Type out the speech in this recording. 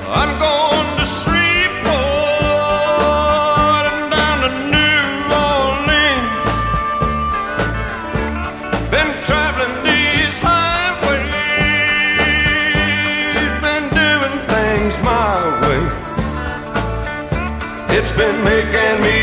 I'm going to Shreveport and down to New Orleans. Been traveling these highways, been doing things my way. It's been making me